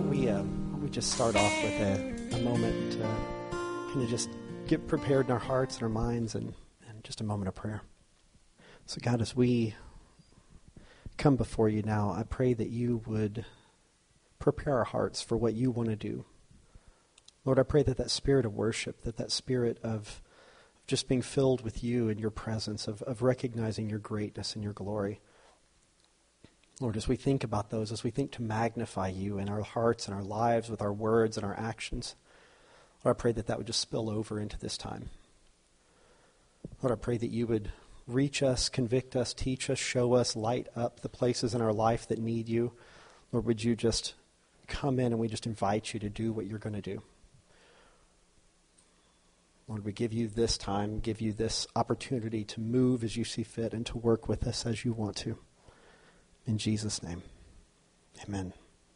don't we just start off with a moment to kind of just get prepared in our hearts and our minds and just a moment of prayer. So God, as we come before you now, I pray that you would prepare our hearts for what you want to do. Lord, I pray that that spirit of worship, that spirit of just being filled with you and your presence, of recognizing your greatness and your glory. Lord, as we think about those, as we think to magnify you in our hearts and our lives with our words and our actions, Lord, I pray that would just spill over into this time. Lord, I pray that you would reach us, convict us, teach us, show us, light up the places in our life that need you. Lord, would you just come in and we just invite you to do what you're going to do. Lord, we give you this time, give you this opportunity to move as you see fit and to work with us as you want to. In Jesus' name, amen.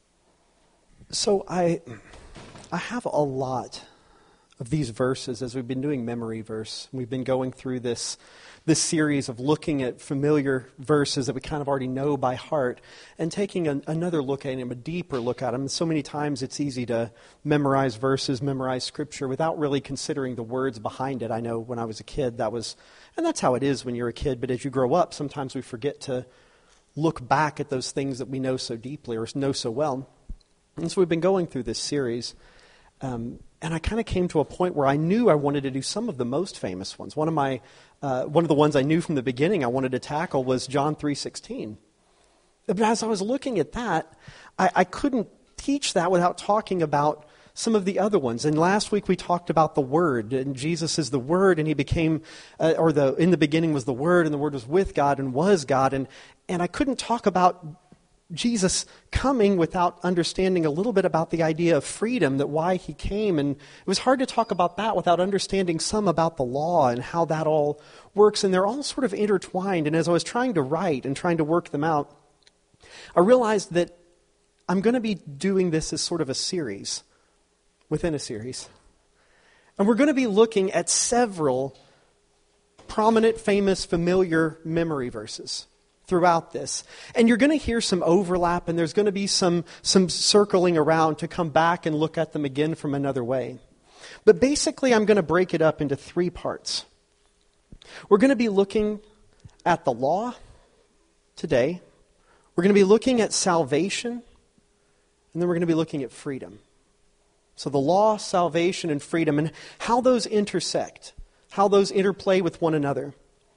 So I have a lot of these verses as we've been doing memory verse. We've been going through this series of looking at familiar verses that we kind of already know by heart and taking another look at them, a deeper look at them. So many times it's easy to memorize verses, memorize scripture without really considering the words behind it. I know when I was a kid and that's how it is when you're a kid, but as you grow up, sometimes we forget to look back at those things that we know so deeply or know so well. And so we've been going through this series, and I kind of came to a point where I knew I wanted to do some of the most famous ones. One of the ones I knew from the beginning I wanted to tackle was John 3:16. But as I was looking at that, I couldn't teach that without talking about some of the other ones. And last week we talked about the Word, and Jesus is the Word, and he became, in the beginning was the Word, and the Word was with God and was God. And I couldn't talk about Jesus coming without understanding a little bit about the idea of freedom, that why he came. And it was hard to talk about that without understanding some about the law and how that all works. And they're all sort of intertwined. And as I was trying to write and trying to work them out, I realized that I'm going to be doing this as sort of a series within a series. And we're going to be looking at several prominent, famous, familiar memory verses throughout this. And you're going to hear some overlap, and there's going to be some circling around to come back and look at them again from another way. But basically, I'm going to break it up into 3 parts. We're going to be looking at the law today. We're going to be looking at salvation. And then we're going to be looking at freedom. So the law, salvation, and freedom, and how those intersect, how those interplay with one another.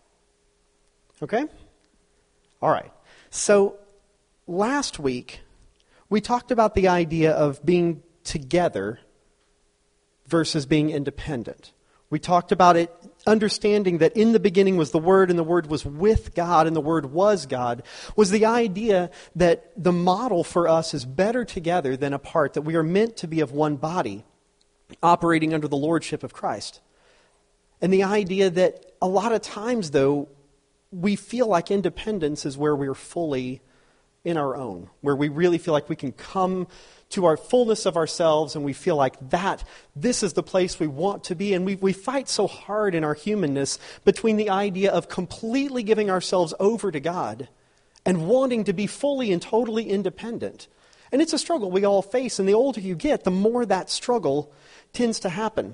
Okay? All right. So last week, we talked about the idea of being together versus being independent. We talked about it, understanding that in the beginning was the Word, and the Word was with God, and the Word was God, was the idea that the model for us is better together than apart, that we are meant to be of one body, operating under the lordship of Christ. And the idea that a lot of times, though, we feel like independence is where we're fully in our own, where we really feel like we can come to our fullness of ourselves, and we feel like this is the place we want to be. And we fight so hard in our humanness between the idea of completely giving ourselves over to God and wanting to be fully and totally independent. And it's a struggle we all face, and the older you get, the more that struggle tends to happen.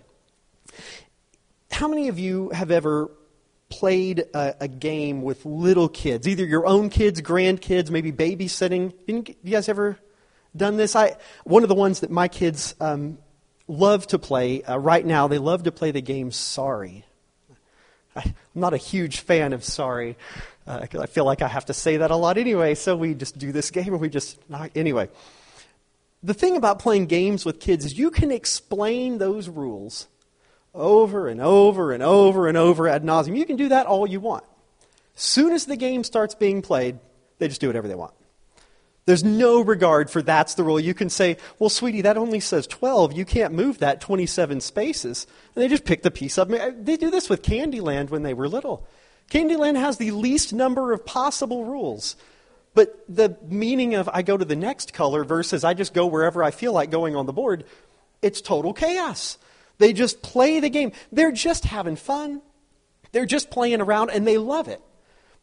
How many of you have ever played a game with little kids, either your own kids, grandkids, maybe babysitting? You guys ever done this? One of the ones that my kids love to play right now, they love to play the game Sorry. I'm not a huge fan of Sorry. I feel like I have to say that a lot anyway, so we just do this game and anyway. The thing about playing games with kids is you can explain those rules over and over and over and over ad nauseum. You can do that all you want. Soon as the game starts being played, they just do whatever they want. There's no regard for that's the rule. You can say, well, sweetie, that only says 12. You can't move that 27 spaces. And they just pick the piece up. They do this with Candyland when they were little. Candyland has the least number of possible rules. But the meaning of I go to the next color versus I just go wherever I feel like going on the board, it's total chaos. They just play the game. They're just having fun. They're just playing around, and they love it.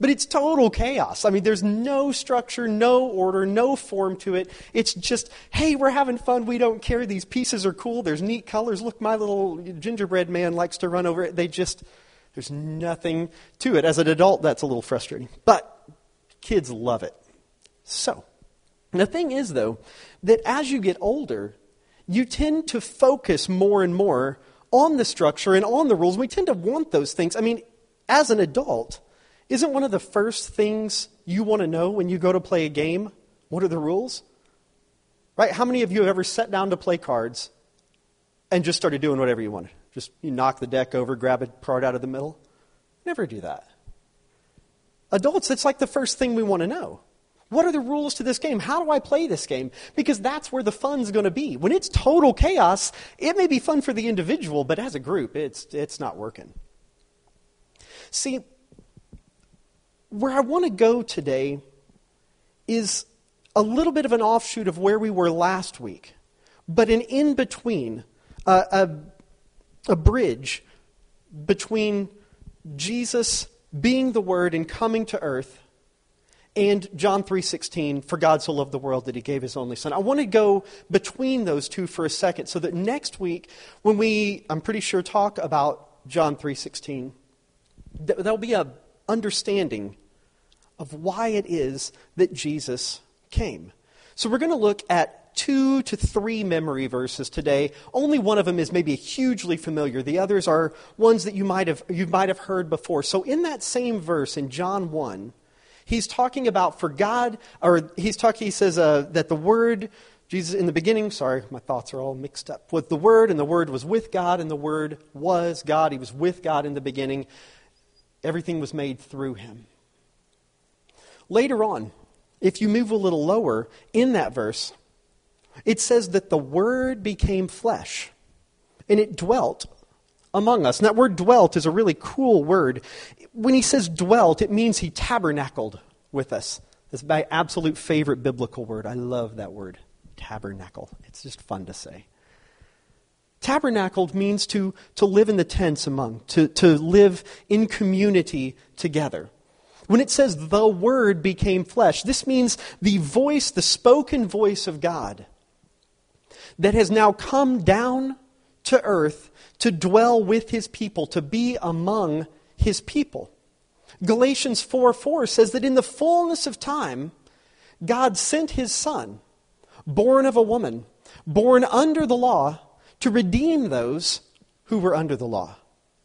But it's total chaos. I mean, there's no structure, no order, no form to it. It's just, hey, we're having fun. We don't care. These pieces are cool. There's neat colors. Look, my little gingerbread man likes to run over it. There's nothing to it. As an adult, that's a little frustrating. But kids love it. So, the thing is, though, that as you get older, you tend to focus more and more on the structure and on the rules. We tend to want those things. I mean, as an adult, isn't one of the first things you want to know when you go to play a game, what are the rules? Right? How many of you have ever sat down to play cards and just started doing whatever you wanted? Just you knock the deck over, grab a card out of the middle? Never do that. Adults, it's like the first thing we want to know. What are the rules to this game? How do I play this game? Because that's where the fun's going to be. When it's total chaos, it may be fun for the individual, but as a group, it's not working. See, where I want to go today is a little bit of an offshoot of where we were last week, but an in-between, a bridge between Jesus being the Word and coming to earth and John 3:16, for God so loved the world that he gave his only Son. I want to go between those two for a second so that next week when we, I'm pretty sure, talk about John 3:16, there'll be an understanding of why it is that Jesus came. So we're going to look at 2 to 3 memory verses today. Only one of them is maybe hugely familiar. The others are ones that you might have heard before. So in that same verse in John 1, he's talking about he says that the Word, Jesus in the beginning, sorry, my thoughts are all mixed up, with the Word, and the Word was with God, and the Word was God. He was with God in the beginning. Everything was made through him. Later on, if you move a little lower in that verse, it says that the Word became flesh, and it dwelt among us. And that word dwelt is a really cool word. When he says dwelt, it means he tabernacled with us. That's my absolute favorite biblical word. I love that word, tabernacle. It's just fun to say. Tabernacled means to live in the tents among, to live in community together. When it says the Word became flesh, this means the voice, the spoken voice of God that has now come down to earth to dwell with his people, to be among his people. Galatians 4:4 says that in the fullness of time, God sent his Son, born of a woman, born under the law, to redeem those who were under the law.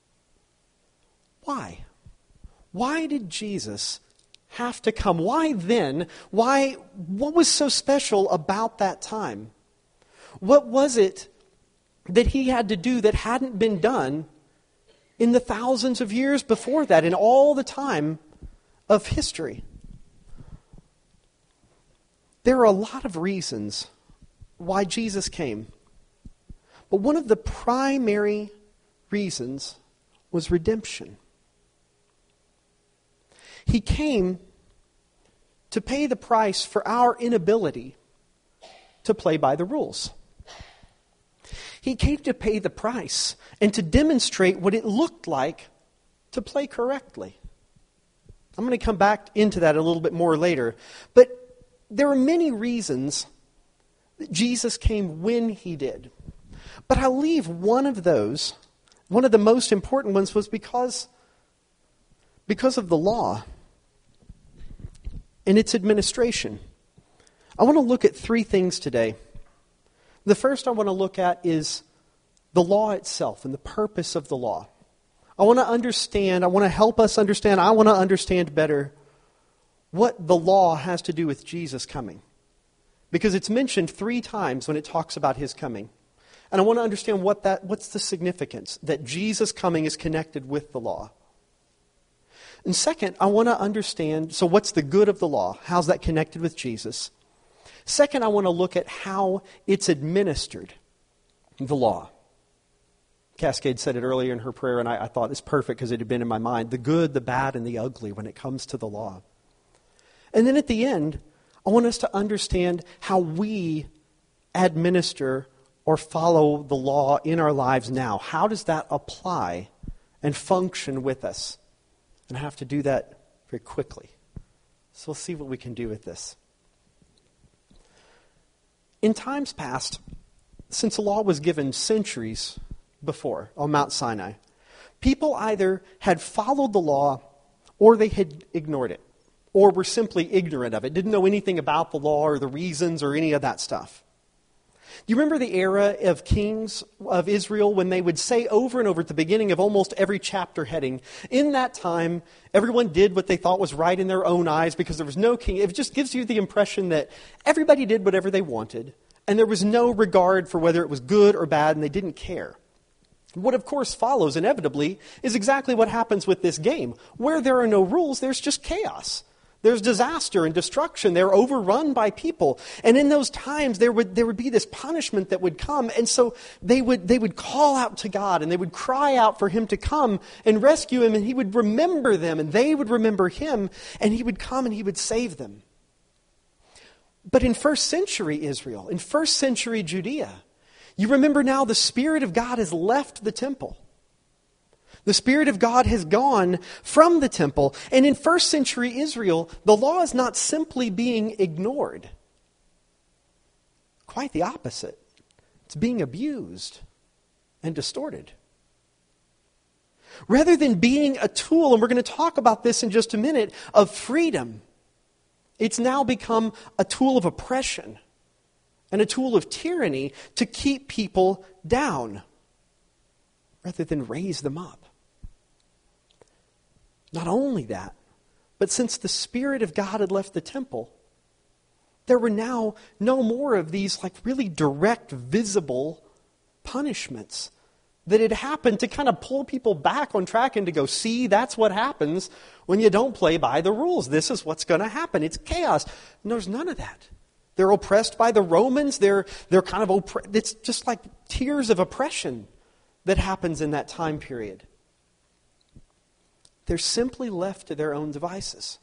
Why? Why did Jesus have to come? Why then? What was so special about that time? What was it that he had to do that hadn't been done in the thousands of years before that, in all the time of history? There are a lot of reasons why Jesus came. But one of the primary reasons was redemption. He came to pay the price for our inability to play by the rules. He came to pay the price and to demonstrate what it looked like to play correctly. I'm going to come back into that a little bit more later. But there are many reasons that Jesus came when he did. But I'll leave one of those, one of the most important ones was because of the law and its administration. I want to look at 3 things today. The first I want to look at is the law itself and the purpose of the law. I want to help us understand, I want to understand better what the law has to do with Jesus coming. Because it's mentioned 3 times when it talks about his coming. And I want to understand what's the significance that Jesus coming is connected with the law. And second, I want to understand, so what's the good of the law? How's that connected with Jesus? Second, I want to look at how it's administered, the law. Cascade said it earlier in her prayer, and I thought it's perfect because it had been in my mind. The good, the bad, and the ugly when it comes to the law. And then at the end, I want us to understand how we administer or follow the law in our lives now. How does that apply and function with us? And I have to do that very quickly. So we'll see what we can do with this. In times past, since the law was given centuries before on Mount Sinai, people either had followed the law or they had ignored it, or were simply ignorant of it, didn't know anything about the law or the reasons or any of that stuff. Do you remember the era of kings of Israel when they would say over and over at the beginning of almost every chapter heading, in that time, everyone did what they thought was right in their own eyes because there was no king. It just gives you the impression that everybody did whatever they wanted, and there was no regard for whether it was good or bad, and they didn't care. What, of course, follows inevitably is exactly what happens with this game. Where there are no rules, there's just chaos. There's disaster and destruction. They're overrun by people. And in those times, there would be this punishment that would come. And so they would call out to God, and they would cry out for him to come and rescue him, and he would remember them, and they would remember him, and he would come and he would save them. But in first century Israel, in first century Judea, you remember now the Spirit of God has left the temple. The Spirit of God has gone from the temple. And in first century Israel, the law is not simply being ignored. Quite the opposite. It's being abused and distorted. Rather than being a tool, and we're going to talk about this in just a minute, of freedom, it's now become a tool of oppression and a tool of tyranny to keep people down rather than raise them up. Not only that, but since the Spirit of God had left the temple, there were now no more of these really direct, visible punishments that had happened to kind of pull people back on track and to go, see, that's what happens when you don't play by the rules. This is what's going to happen. It's chaos. And there's none of that. They're oppressed by the Romans. They're kind of it's just like tiers of oppression that happens in that time period. They're simply left to their own devices.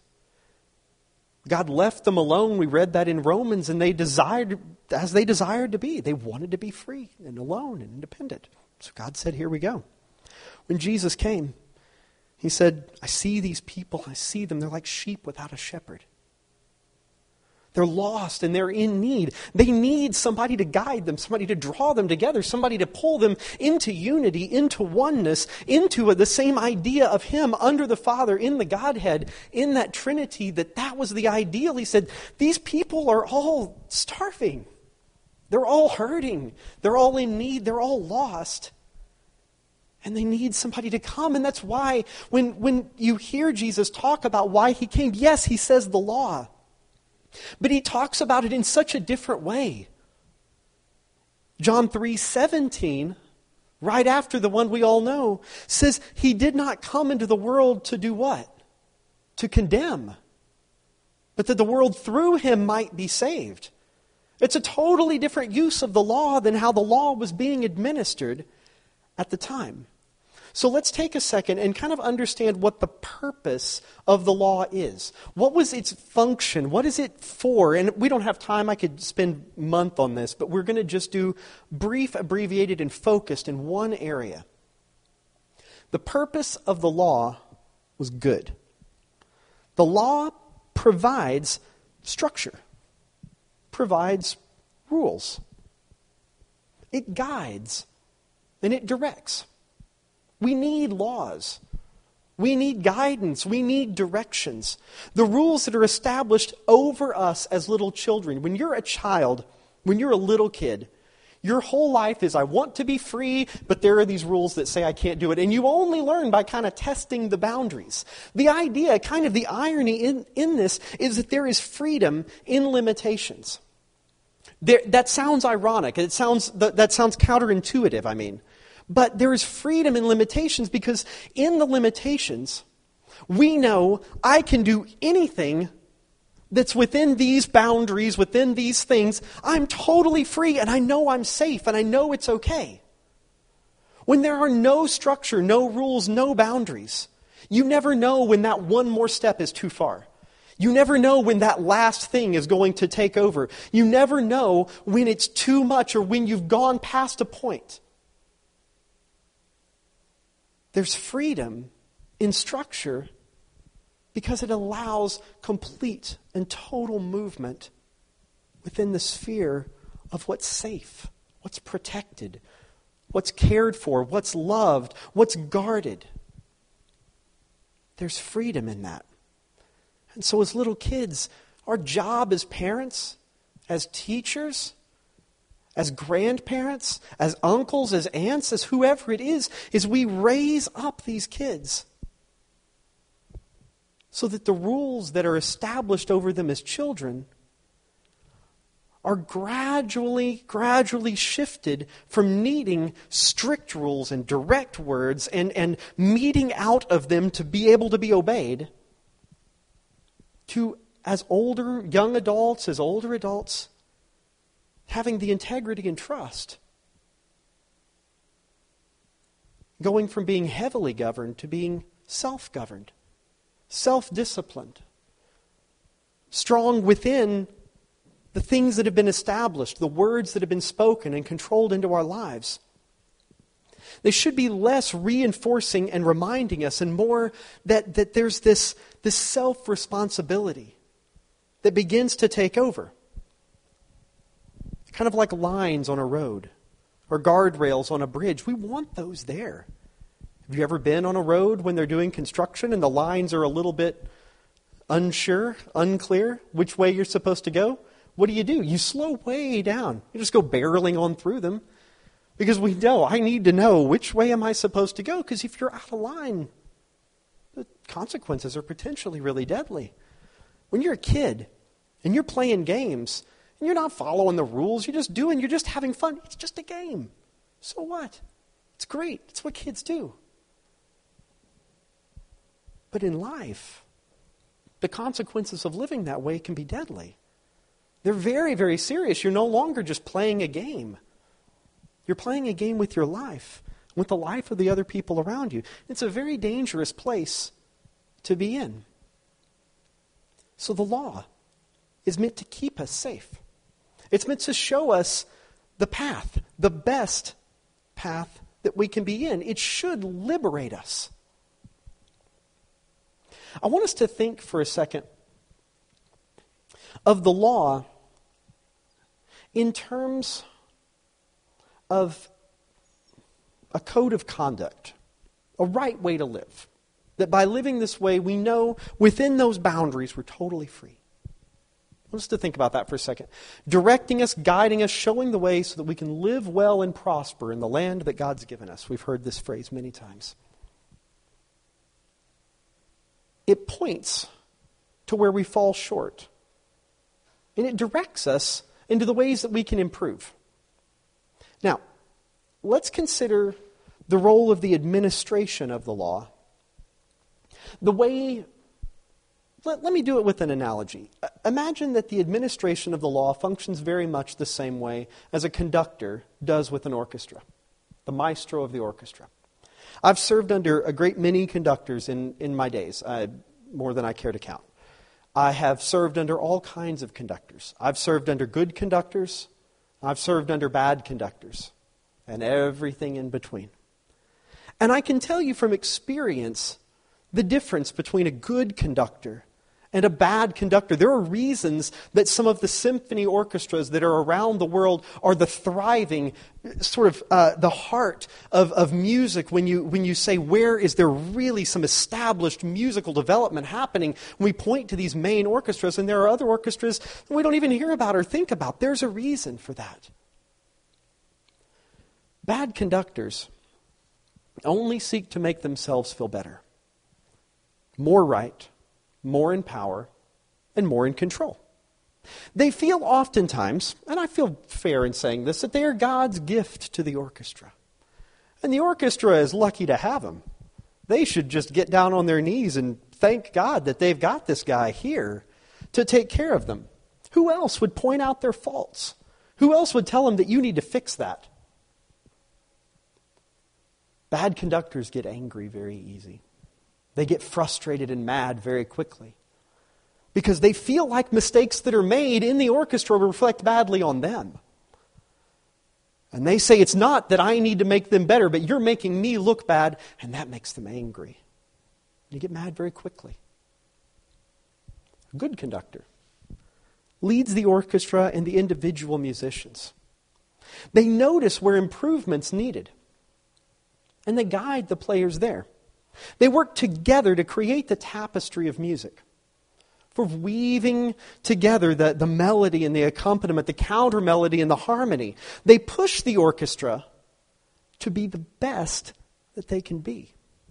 God left them alone. We read that in Romans, and they desired, as they desired to be. They wanted to be free and alone and independent. So God said, here we go. When Jesus came, he said, I see these people, I see them. They're like sheep without a shepherd. They're lost and they're in need. They need somebody to guide them, somebody to draw them together, somebody to pull them into unity, into oneness, into the same idea of Him under the Father, in the Godhead, in that Trinity, that was the ideal. He said, these people are all starving. They're all hurting. They're all in need. They're all lost. And they need somebody to come. And that's why when you hear Jesus talk about why He came, yes, He says the law. But He talks about it in such a different way. John 3:17, right after the one we all know, says He did not come into the world to do what? To condemn. But that the world through Him might be saved. It's a totally different use of the law than how the law was being administered at the time. So let's take a second and kind of understand what the purpose of the law is. What was its function? What is it for? And we don't have time. I could spend a month on this, but we're going to just do brief, abbreviated, and focused in one area. The purpose of the law was good. The law provides structure, provides rules. It guides and it directs. We need laws. We need guidance. We need directions. The rules that are established over us as little children. When you're a child, when you're a little kid, your whole life is, I want to be free, but there are these rules that say I can't do it. And you only learn by kind of testing the boundaries. The idea, kind of the irony in this, is that there is freedom in limitations. That sounds ironic. That sounds counterintuitive, I mean. But there is freedom in limitations because in the limitations, we know I can do anything that's within these boundaries, within these things. I'm totally free and I know I'm safe and I know it's okay. When there are no structure, no rules, no boundaries, you never know when that one more step is too far. You never know when that last thing is going to take over. You never know when it's too much or when you've gone past a point. There's freedom in structure Because it allows complete and total movement within the sphere of what's safe, what's protected, what's cared for, what's loved, what's guarded. There's freedom in that. And so as little kids, our job as parents, as teachers, as grandparents, as uncles, as aunts, as whoever it is we raise up these kids so that the rules that are established over them as children are gradually shifted from needing strict rules and direct words and meting out of them to be able to be obeyed to, as young adults, as older adults, having the integrity and trust. Going from being heavily governed to being self-governed, self-disciplined, strong within the things that have been established, the words that have been spoken and controlled into our lives. They should be less reinforcing and reminding us and more that there's this self-responsibility that begins to take over. Kind of like lines on a road or guardrails on a bridge. We want those there. Have you ever been on a road when they're doing construction and the lines are a little bit unclear which way you're supposed to go? What do? You slow way down. You just go barreling on through them. Because we know, I need to know which way am I supposed to go? Because if you're out of line, the consequences are potentially really deadly. When you're a kid and you're playing games and you're not following the rules, you're just having fun. It's just a game. So what? It's great. It's what kids do. But in life, the consequences of living that way can be deadly. They're very, very serious. You're no longer just playing a game. You're playing a game with your life, with the life of the other people around you. It's a very dangerous place to be in. So the law is meant to keep us safe. It's meant to show us the path, the best path that we can be in. It should liberate us. I want us to think for a second of the law in terms of a code of conduct, a right way to live. That by living this way, we know within those boundaries we're totally free. I want us to think about that for a second. Directing us, guiding us, showing the way so that we can live well and prosper in the land that God's given us. We've heard this phrase many times. It points to where we fall short. And it directs us into the ways that we can improve. Now, let's consider the role of the administration of the law. The way, let me do it with an analogy. Imagine that the administration of the law functions very much the same way as a conductor does with an orchestra, the maestro of the orchestra. I've served under a great many conductors in my days, more than I care to count. I have served under all kinds of conductors. I've served under good conductors. I've served under bad conductors. And everything in between. And I can tell you from experience the difference between a good conductor and a bad conductor. There are reasons that some of the symphony orchestras that are around the world are the thriving, sort of the heart of music. When you say, where is there really some established musical development happening? We point to these main orchestras, and there are other orchestras that we don't even hear about or think about. There's a reason for that. Bad conductors only seek to make themselves feel better, more right, more in power, and more in control. They feel oftentimes, and I feel fair in saying this, that they are God's gift to the orchestra. And the orchestra is lucky to have them. They should just get down on their knees and thank God that they've got this guy here to take care of them. Who else would point out their faults? Who else would tell them that you need to fix that? Bad conductors get angry very easy. They get frustrated and mad very quickly because they feel like mistakes that are made in the orchestra reflect badly on them. And they say, it's not that I need to make them better, but you're making me look bad, and that makes them angry. You get mad very quickly. a good conductor, leads the orchestra and the individual musicians. They notice where improvement's needed, and they guide the players there. They work together to create the tapestry of music, for weaving together the melody and the accompaniment, the counter melody and the harmony. They push the orchestra to be the best that they can be.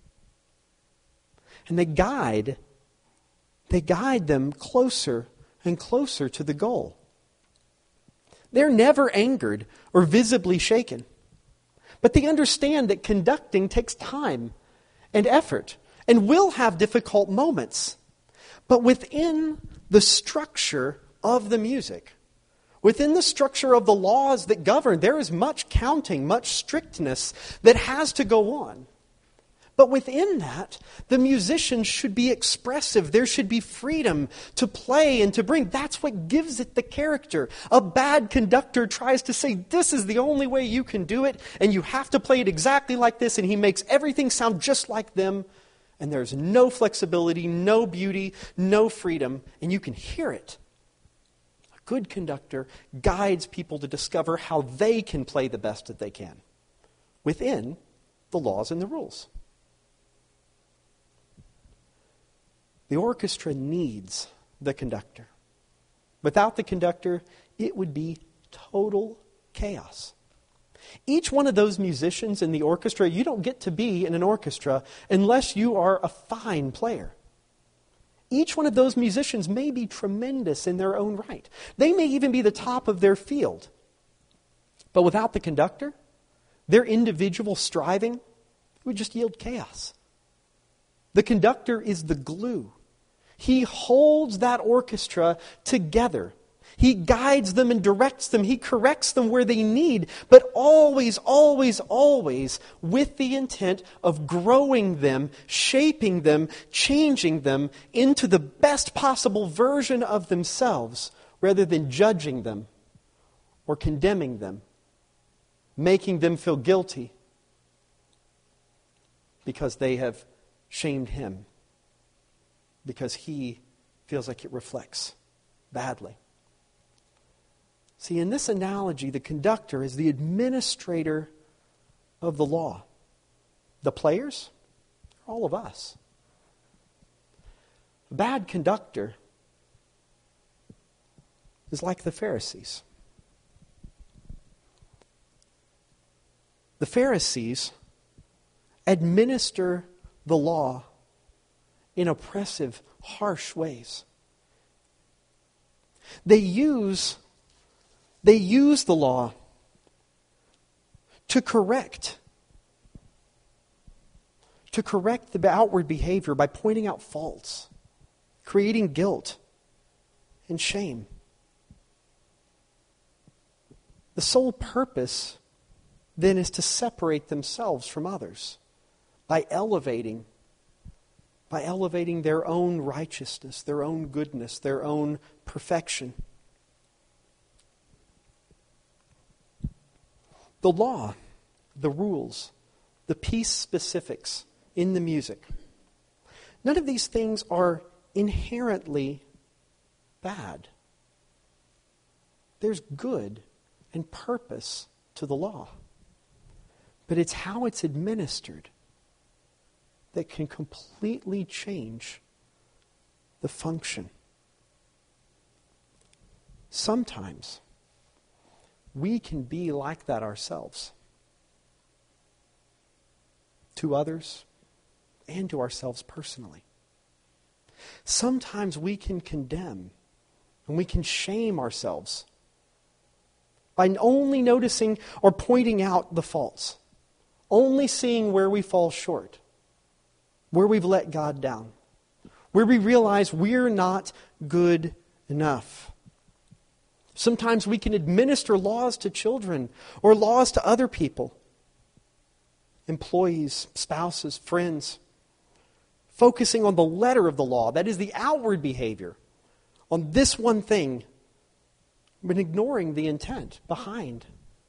And they guide them closer and closer to the goal. They're never angered or visibly shaken, but they understand that conducting takes time and effort and will have difficult moments. But within the structure of the music, within the structure of the laws that govern, there is much counting, much strictness that has to go on. But within that, the musicians should be expressive. There should be freedom to play and to bring. That's what gives it the character. A bad conductor tries to say, this is the only way you can do it, and you have to play it exactly like this, and he makes everything sound just like them, and there's no flexibility, no beauty, no freedom, and you can hear it. A good conductor guides people to discover how they can play the best that they can within the laws and the rules. The orchestra needs the conductor. Without the conductor, it would be total chaos. Each one of those musicians in the orchestra, you don't get to be in an orchestra unless you are a fine player. Each one of those musicians may be tremendous in their own right. They may even be the top of their field. But without the conductor, their individual striving would just yield chaos. The conductor is the glue. He holds that orchestra together. He guides them and directs them. He corrects them where they need, but always, always, always with the intent of growing them, shaping them, changing them into the best possible version of themselves, rather than judging them or condemning them, making them feel guilty because they have shamed him, because he feels like it reflects badly. See, in this analogy, the conductor is the administrator of the law. The players are all of us. A bad conductor is like the Pharisees. The Pharisees administer the law in oppressive, harsh ways. They use the law to correct the outward behavior by pointing out faults, creating guilt and shame. The sole purpose then is to separate themselves from others by elevating their own righteousness, their own goodness, their own perfection. The law, the rules, the piece specifics in the music, none of these things are inherently bad. There's good and purpose to the law. But it's how it's administered that can completely change the function. Sometimes we can be like that ourselves, to others and to ourselves personally. Sometimes we can condemn and we can shame ourselves by only noticing or pointing out the faults, only seeing where we fall short, where we've let God down, where we realize we're not good enough. Sometimes we can administer laws to children or laws to other people, employees, spouses, friends, focusing on the letter of the law, that is the outward behavior, on this one thing, but ignoring the intent behind.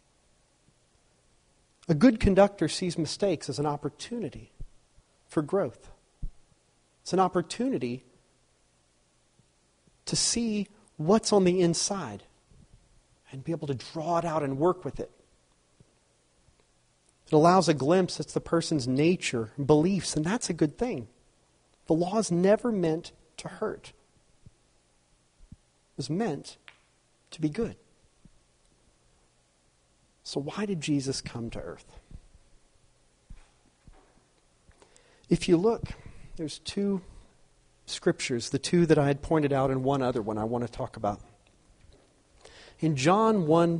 A good conductor sees mistakes as an opportunity for growth. It's an opportunity to see what's on the inside and be able to draw it out and work with it. It allows a glimpse at the person's nature, beliefs, and that's a good thing. The law is never meant to hurt. It was meant to be good. So why did Jesus come to earth? If you look, there's two scriptures, the two that I had pointed out and one other one I want to talk about. In John 1,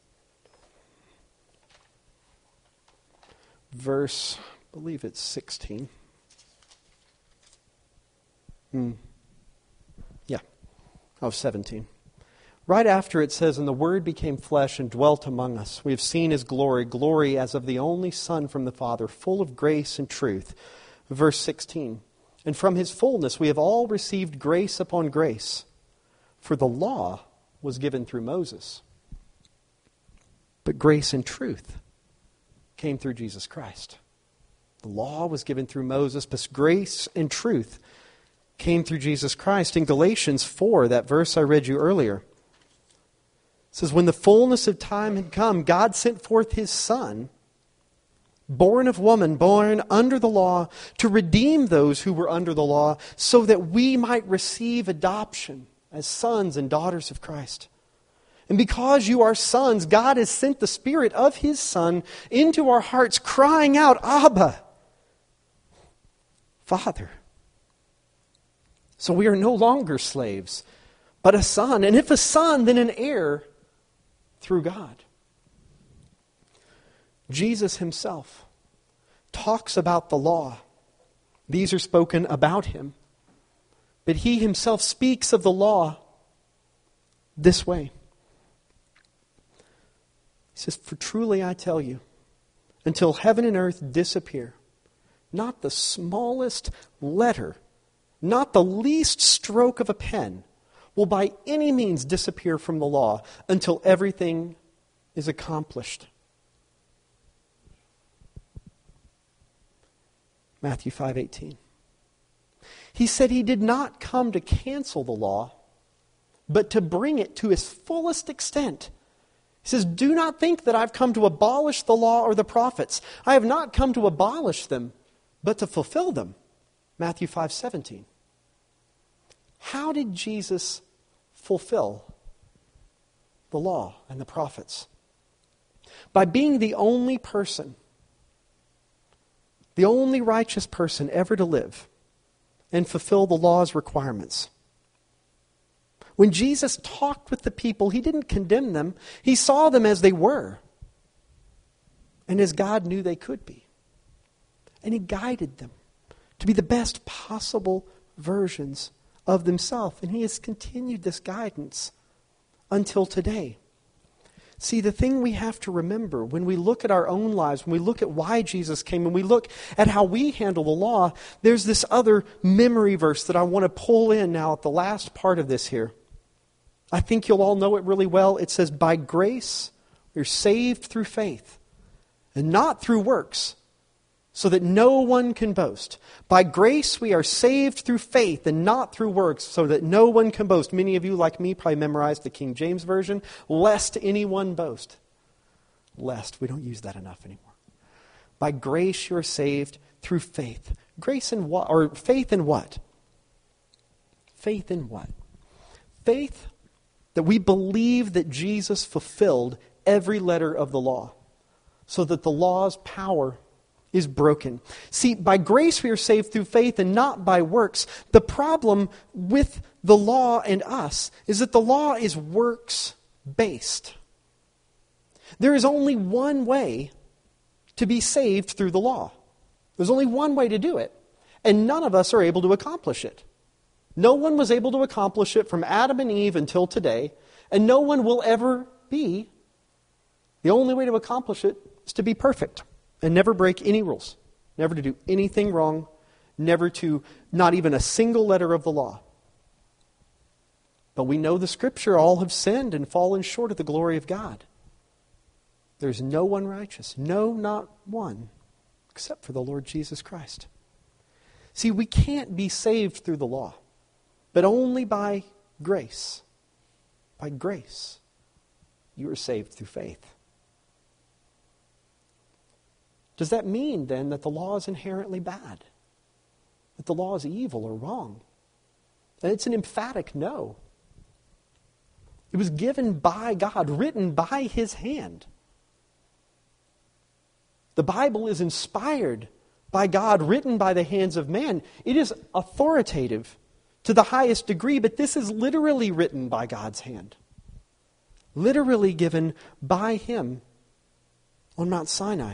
verse, I believe it's 16. 17. Right after it says, "And the Word became flesh and dwelt among us. We have seen His glory, glory as of the only Son from the Father, full of grace and truth." Verse 16. "And from His fullness we have all received grace upon grace. For the law was given through Moses, but grace and truth came through Jesus Christ." The law was given through Moses, but grace and truth came through Jesus Christ. In Galatians 4, that verse I read you earlier, it says, "When the fullness of time had come, God sent forth His Son, born of woman, born under the law, to redeem those who were under the law, so that we might receive adoption as sons and daughters of Christ. And because you are sons, God has sent the Spirit of His Son into our hearts, crying out, 'Abba, Father.' So we are no longer slaves, but a son. And if a son, then an heir through God." Jesus Himself talks about the law. These are spoken about Him. But He Himself speaks of the law this way. He says, "For truly I tell you, until heaven and earth disappear, not the smallest letter, not the least stroke of a pen, will by any means disappear from the law until everything is accomplished." Matthew 5:18. He said He did not come to cancel the law, but to bring it to its fullest extent. He says, "Do not think that I've come to abolish the law or the prophets. I have not come to abolish them, but to fulfill them." Matthew 5:17. How did Jesus fulfill the law and the prophets? By being the only person, the only righteous person ever to live and fulfill the law's requirements. When Jesus talked with the people, He didn't condemn them. He saw them as they were, and as God knew they could be. And He guided them to be the best possible versions of themselves. And He has continued this guidance until today. See, the thing we have to remember when we look at our own lives, when we look at why Jesus came, and we look at how we handle the law, there's this other memory verse that I want to pull in now at the last part of this here. I think you'll all know it really well. It says, "By grace we're saved through faith, and not through works, so that no one can boast. By grace we are saved through faith and not through works, so that no one can boast." Many of you, like me, probably memorized the King James Version. "Lest anyone boast." Lest, we don't use that enough anymore. By grace you are saved through faith. Grace in what? Or faith in what? Faith in what? Faith that we believe that Jesus fulfilled every letter of the law, so that the law's power is broken. See, by grace we are saved through faith and not by works. The problem with the law and us is that the law is works-based. There is only one way to be saved through the law. There's only one way to do it, and none of us are able to accomplish it. No one was able to accomplish it from Adam and Eve until today, and no one will ever be. The only way to accomplish it is to be perfect and never break any rules, never to do anything wrong, never to, not even a single letter of the law. But we know the Scripture, all have sinned and fallen short of the glory of God. There's no one righteous, no, not one, except for the Lord Jesus Christ. See, we can't be saved through the law, but only by grace. By grace, you are saved through faith. Does that mean then that the law is inherently bad? That the law is evil or wrong? And it's an emphatic no. It was given by God, written by His hand. The Bible is inspired by God, written by the hands of man. It is authoritative to the highest degree, but this is literally written by God's hand. Literally given by Him on Mount Sinai.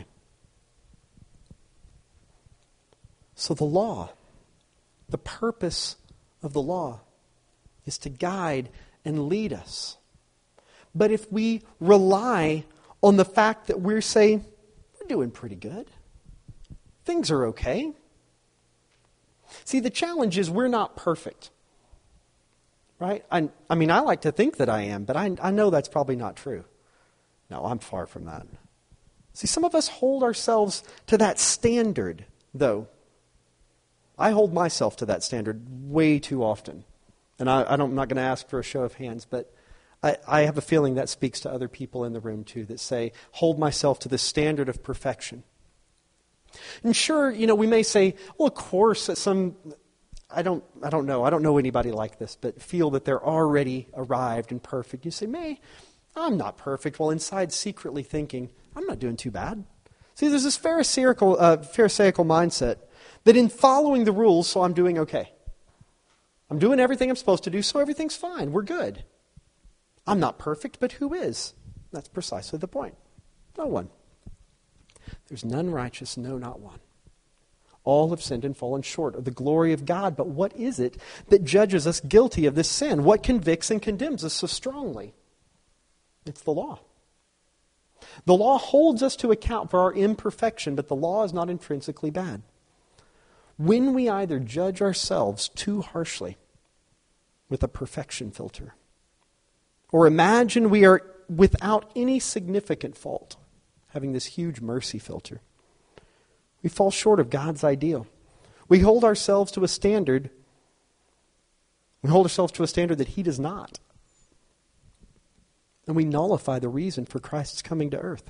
So the law, the purpose of the law is to guide and lead us. But if we rely on the fact that we're saying, we're doing pretty good, things are okay. See, the challenge is we're not perfect. Right? I mean, I like to think that I am, but I know that's probably not true. No, I'm far from that. See, some of us hold ourselves to that standard, though. I hold myself to that standard way too often. And I'm not going to ask for a show of hands, but I have a feeling that speaks to other people in the room too, that say, hold myself to the standard of perfection. And sure, we may say, well, of course, I don't know. I don't know anybody like this, but feel that they're already arrived and perfect. You say, I'm not perfect. Well, inside secretly thinking, I'm not doing too bad. See, there's this Pharisaical mindset that in following the rules, so I'm doing okay. I'm doing everything I'm supposed to do, so everything's fine. We're good. I'm not perfect, but who is? That's precisely the point. No one. There's none righteous, no, not one. All have sinned and fallen short of the glory of God. But what is it that judges us guilty of this sin? What convicts and condemns us so strongly? It's the law. The law holds us to account for our imperfection, but the law is not intrinsically bad. When we either judge ourselves too harshly with a perfection filter, or imagine we are without any significant fault, having this huge mercy filter, we fall short of God's ideal. We hold ourselves to a standard. We hold ourselves to a standard that He does not. And we nullify the reason for Christ's coming to earth.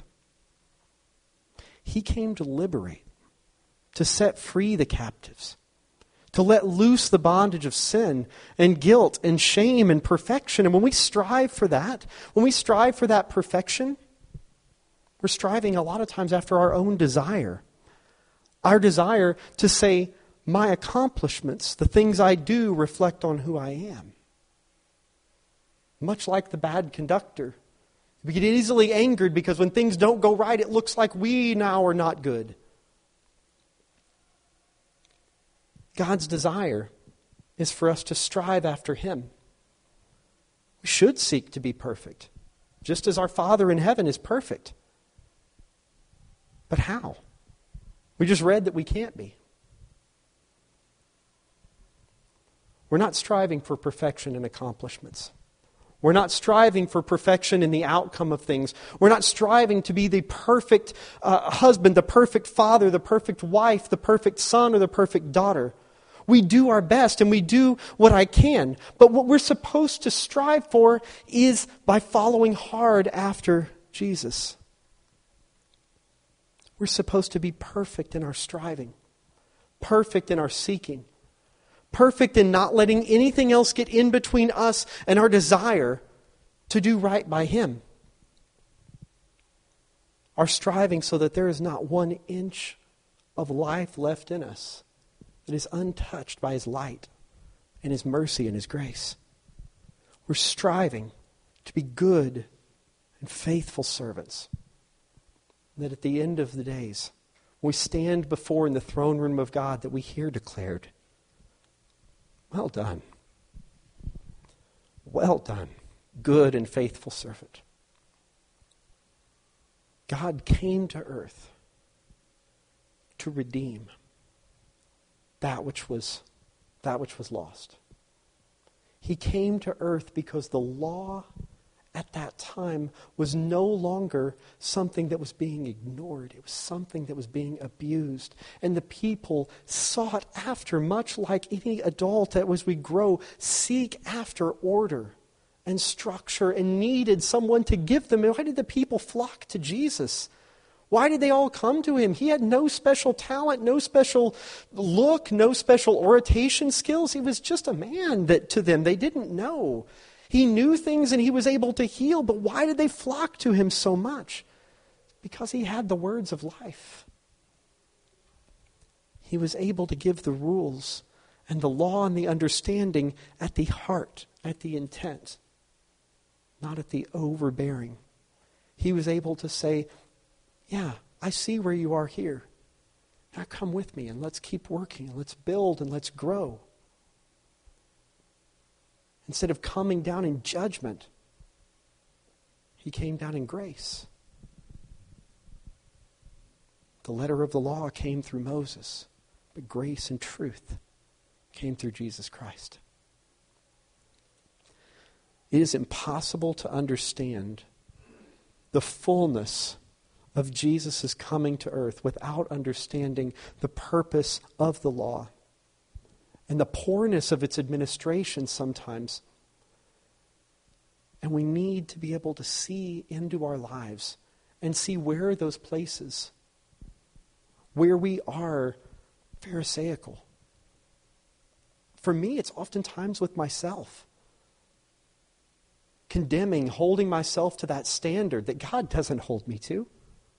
He came to liberate, to set free the captives, to let loose the bondage of sin and guilt and shame and perfection. And when we strive for that, perfection, we're striving a lot of times after our own desire. Our desire to say, my accomplishments, the things I do, reflect on who I am. Much like the bad conductor. We get easily angered because when things don't go right, it looks like we now are not good. God's desire is for us to strive after Him. We should seek to be perfect, just as our Father in heaven is perfect. But how? We just read that we can't be. We're not striving for perfection in accomplishments. We're not striving for perfection in the outcome of things. We're not striving to be the perfect husband, the perfect father, the perfect wife, the perfect son, or the perfect daughter. We do our best and we do what I can. But what we're supposed to strive for is by following hard after Jesus. We're supposed to be perfect in our striving, perfect in our seeking, perfect in not letting anything else get in between us and our desire to do right by Him. Our striving so that there is not 1 inch of life left in us that is untouched by His light and His mercy and His grace. We're striving to be good and faithful servants. That at the end of the days, we stand before in the throne room of God, that we hear declared, well done. Well done, good and faithful servant. God came to earth to redeem that which was lost. He came to earth because the law at that time was no longer something that was being ignored. It was something that was being abused. And the people sought after, much like any adult that as we grow, seek after order and structure and needed someone to give them. And why did the people flock to Jesus? Why did they all come to him? He had no special talent, no special look, no special oration skills. He was just a man that to them they didn't know. He knew things and he was able to heal, but why did they flock to him so much? Because he had the words of life. He was able to give the rules and the law and the understanding at the heart, at the intent, not at the overbearing. He was able to say, yeah, I see where you are here. Now come with me and let's keep working, and let's build and let's grow. Instead of coming down in judgment, he came down in grace. The letter of the law came through Moses, but grace and truth came through Jesus Christ. It is impossible to understand the fullness of Jesus' coming to earth without understanding the purpose of the law and the poorness of its administration sometimes. And we need to be able to see into our lives and see where are those places where we are pharisaical. For me, it's oftentimes with myself. Condemning, holding myself to that standard that God doesn't hold me to.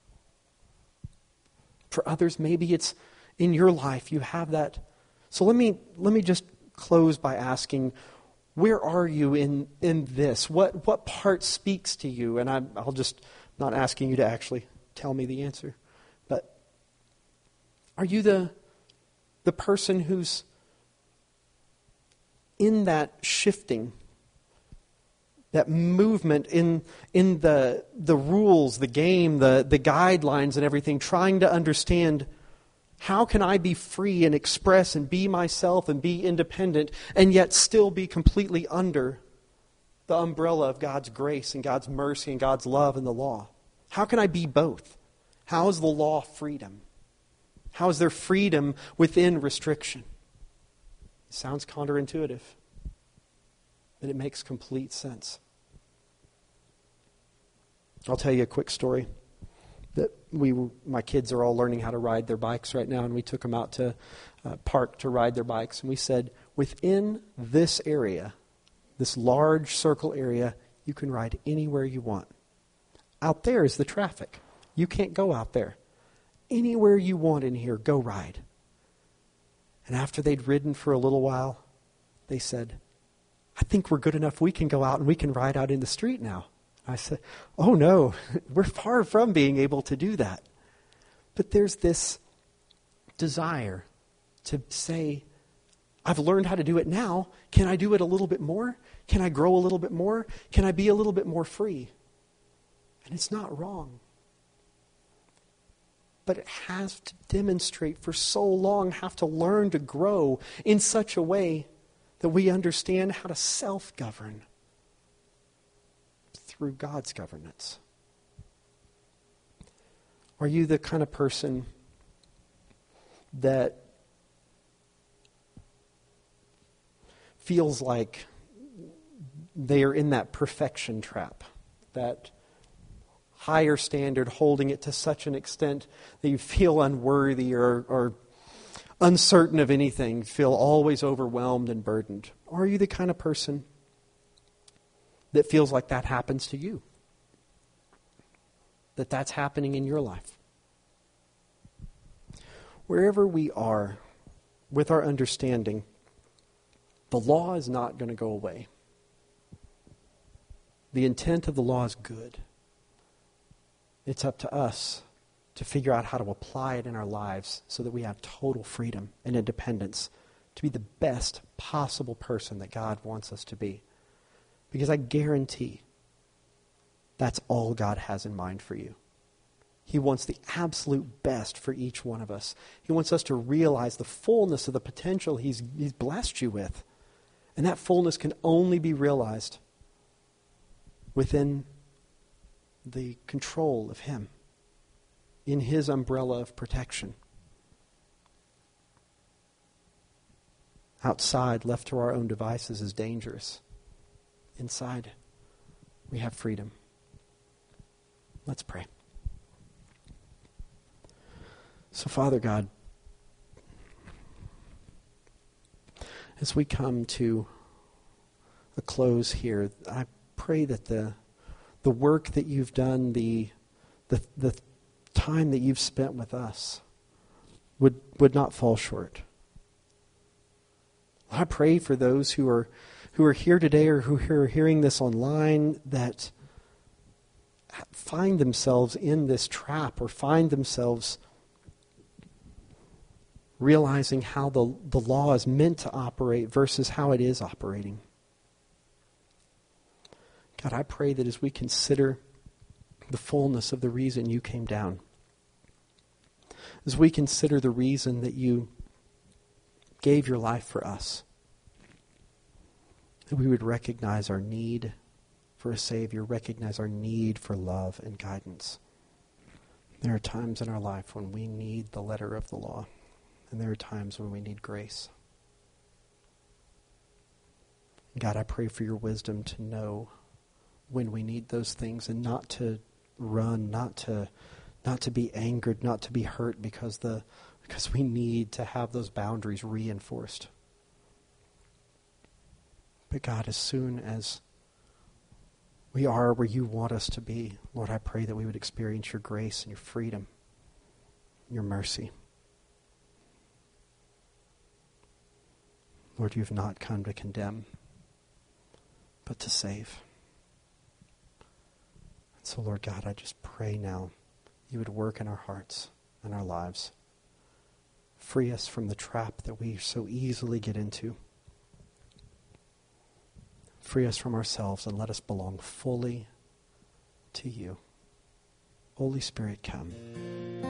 For others, maybe it's in your life you have that. So let me just close by asking, where are you in this? What part speaks to you? And I'll just not asking you to actually tell me the answer. But are you the person who's in that shifting, that movement in the rules, the game, the guidelines and everything, trying to understand how can I be free and express and be myself and be independent and yet still be completely under the umbrella of God's grace and God's mercy and God's love and the law? How can I be both? How is the law freedom? How is there freedom within restriction? It sounds counterintuitive, but it makes complete sense. I'll tell you a quick story. That my kids are all learning how to ride their bikes right now, and we took them out to park to ride their bikes. And we said, within this area, this large circle area, you can ride anywhere you want. Out there is the traffic. You can't go out there. Anywhere you want in here, go ride. And after they'd ridden for a little while, they said, I think we're good enough. We can go out and we can ride out in the street now. I said, oh no, we're far from being able to do that. But there's this desire to say, I've learned how to do it now. Can I do it a little bit more? Can I grow a little bit more? Can I be a little bit more free? And it's not wrong. But it has to demonstrate for so long, have to learn to grow in such a way that we understand how to self-govern through God's governance. Are you the kind of person that feels like they are in that perfection trap, that higher standard, holding it to such an extent that you feel unworthy or uncertain of anything, feel always overwhelmed and burdened? Or are you the kind of person that feels like that happens to you? That's happening in your life? Wherever we are with our understanding, the law is not going to go away. The intent of the law is good. It's up to us to figure out how to apply it in our lives so that we have total freedom and independence to be the best possible person that God wants us to be. Because I guarantee that's all God has in mind for you. He wants the absolute best for each one of us. He wants us to realize the fullness of the potential He's blessed you with. And that fullness can only be realized within the control of Him, in His umbrella of protection. Outside, left to our own devices, is dangerous. Inside, we have freedom. Let's pray. So, Father God, as we come to a close here, I pray that the work that you've done, the time that you've spent with us would not fall short. I pray for those who are here today or who are hearing this online that find themselves in this trap or find themselves realizing how the law is meant to operate versus how it is operating. God, I pray that as we consider the fullness of the reason you came down, as we consider the reason that you gave your life for us, that we would recognize our need for a Savior, recognize our need for love and guidance. There are times in our life when we need the letter of the law, and there are times when we need grace. God, I pray for your wisdom to know when we need those things and not to run, not to be angered, not to be hurt because we need to have those boundaries reinforced. But God, as soon as we are where you want us to be, Lord, I pray that we would experience your grace and your freedom, your mercy. Lord, you have not come to condemn, but to save. And so, Lord God, I just pray now you would work in our hearts and our lives. Free us from the trap that we so easily get into. Free us from ourselves and let us belong fully to you. Holy Spirit, come.